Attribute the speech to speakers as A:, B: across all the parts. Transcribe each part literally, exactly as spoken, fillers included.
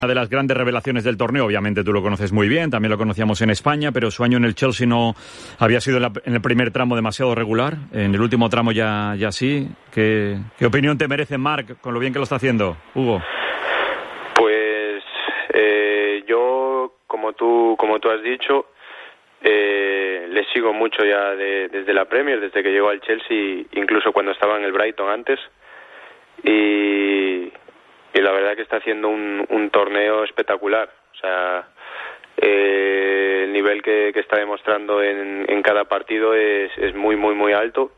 A: Una de las grandes revelaciones del torneo, obviamente tú lo conoces muy bien, también lo conocíamos en España, pero su año en el Chelsea no había sido en, la, en el primer tramo demasiado regular, en el último tramo ya, ya sí. ¿Qué, ¿Qué opinión te merece Marc con lo bien que lo está haciendo, Hugo?
B: Pues eh, yo, como tú, como tú has dicho, eh, le sigo mucho ya de, desde la Premier, desde que llegó al Chelsea, incluso cuando estaba en el Brighton antes, y... y la verdad que está haciendo un, un torneo espectacular. O sea, eh, el nivel que, que está demostrando en, en cada partido es, es muy, muy, muy alto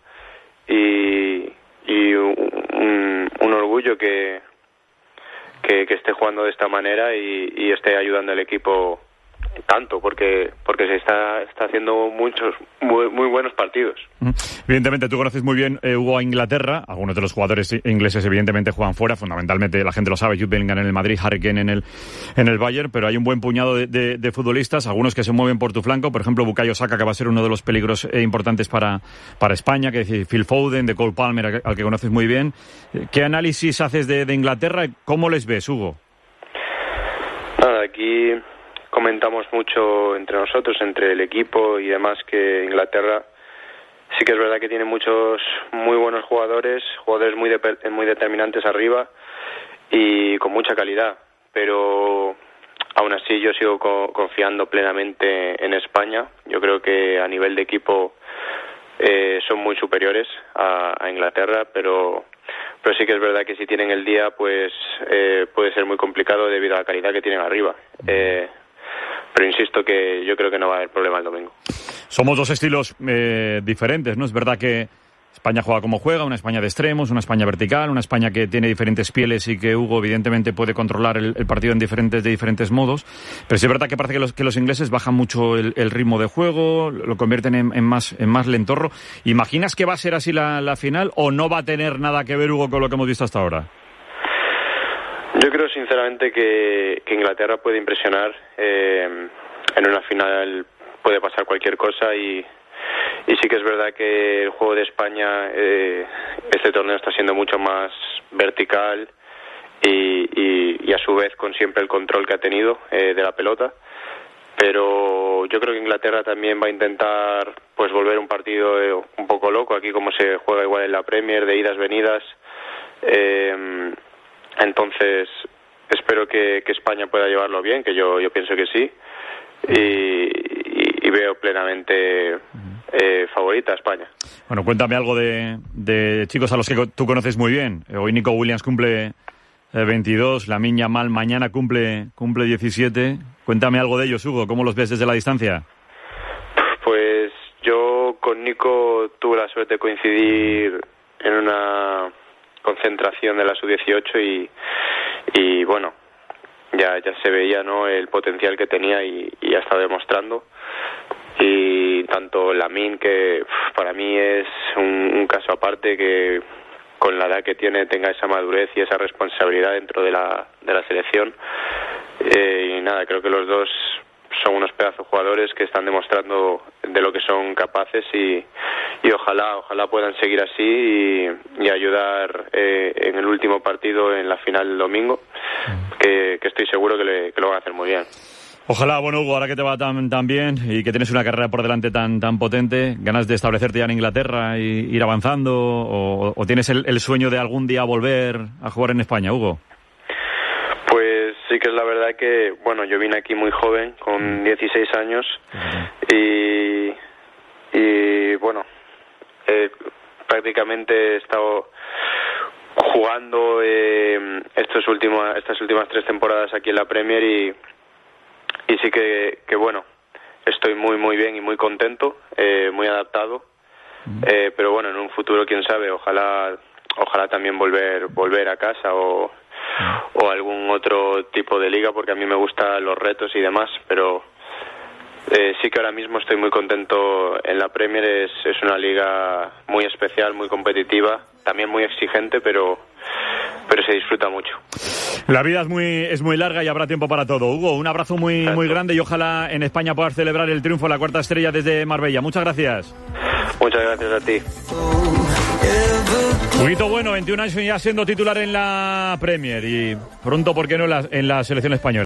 B: y, y un, un orgullo que, que, que esté jugando de esta manera y, y esté ayudando al equipo tanto, porque porque se está está haciendo muchos muy, muy buenos partidos.
A: Evidentemente tú conoces muy bien, eh, Hugo, a Inglaterra. Algunos de los jugadores ingleses evidentemente juegan fuera, fundamentalmente la gente lo sabe, Jude Bellingham en el Madrid, Harry Kane en el en el Bayern, pero hay un buen puñado de, de, de futbolistas, algunos que se mueven por tu flanco, por ejemplo Bukayo Saka, que va a ser uno de los peligros eh, importantes para para España, que es Phil Foden, de Cole Palmer, al que, al que conoces muy bien. ¿Qué análisis haces de, de Inglaterra? ¿Cómo les ves, Hugo?
B: Nada, aquí comentamos mucho entre nosotros, entre el equipo y demás, que Inglaterra sí que es verdad que tiene muchos muy buenos jugadores, jugadores muy de, muy determinantes arriba y con mucha calidad, pero aún así yo sigo co- confiando plenamente en España. Yo creo que a nivel de equipo eh, son muy superiores a, a Inglaterra, pero pero sí que es verdad que si tienen el día, pues eh, puede ser muy complicado debido a la calidad que tienen arriba. Eh, Pero insisto que yo creo que no va a haber problema el domingo.
A: Somos dos estilos eh, diferentes, ¿no? Es verdad que España juega como juega, una España de extremos, una España vertical, una España que tiene diferentes pieles y que Hugo evidentemente puede controlar el, el partido en diferentes de diferentes modos. Pero sí es verdad que parece que los, que los ingleses bajan mucho el, el ritmo de juego, lo convierten en, en más en más lentorro. ¿Imaginas que va a ser así la, la final o no va a tener nada que ver, Hugo, con lo que hemos visto hasta ahora?
B: Yo creo sinceramente que, que Inglaterra puede impresionar. Eh, en una final puede pasar cualquier cosa y, y sí que es verdad que el juego de España, eh, este torneo está siendo mucho más vertical y, y, y a su vez con siempre el control que ha tenido eh, de la pelota. Pero yo creo que Inglaterra también va a intentar pues volver un partido eh, un poco loco, aquí como se juega igual en la Premier, de idas venidas. Eh, Entonces, espero que, que España pueda llevarlo bien, que yo, yo pienso que sí, y, y, y veo plenamente eh, favorita a España.
A: Bueno, cuéntame algo de, de chicos a los que tú conoces muy bien. Hoy Nico Williams cumple eh, veintidós, Lamine Yamal mañana cumple, cumple diecisiete. Cuéntame algo de ellos, Hugo, ¿cómo los ves desde la distancia?
B: Pues yo con Nico tuve la suerte de coincidir en una concentración de la sub dieciocho y, y bueno, ya ya se veía, ¿no?, el potencial que tenía y, y ha estado demostrando. Y tanto Lamine, que uf, para mí es un, un caso aparte, que con la edad que tiene tenga esa madurez y esa responsabilidad dentro de la de la selección. Eh, y nada, creo que los dos son unos pedazos jugadores que están demostrando de lo que son capaces y, y ojalá ojalá puedan seguir así y, y ayudar eh, en el último partido en la final del domingo, que, que estoy seguro que, le, que lo van a hacer muy bien.
A: Ojalá. Bueno, Hugo, ahora que te va tan, tan bien y que tienes una carrera por delante tan, tan potente, ¿ganas de establecerte ya en Inglaterra y ir avanzando o, o tienes el, el sueño de algún día volver a jugar en España, Hugo?
B: Pues sí que es la verdad que, bueno, yo vine aquí muy joven, con dieciséis años, y, y bueno, eh, prácticamente he estado jugando eh, estos últimos, estas últimas tres temporadas aquí en la Premier y, y sí que, que, bueno, estoy muy muy bien y muy contento, eh, muy adaptado, eh, pero bueno, en un futuro, quién sabe, ojalá ojalá también volver volver a casa o o algún otro tipo de liga, porque a mí me gustan los retos y demás, pero eh, sí que ahora mismo estoy muy contento en la Premier. Es, es una liga muy especial, muy competitiva, también muy exigente, pero pero se disfruta mucho.
A: La vida es muy es muy larga y habrá tiempo para todo. Hugo, un abrazo muy Exacto. muy grande y ojalá en España puedas celebrar el triunfo de la cuarta estrella desde Marbella. Muchas gracias.
B: Muchas gracias a ti.
A: Huguito Bueno, veintiún años ya siendo titular en la Premier y pronto, ¿por qué no en la, en la selección española?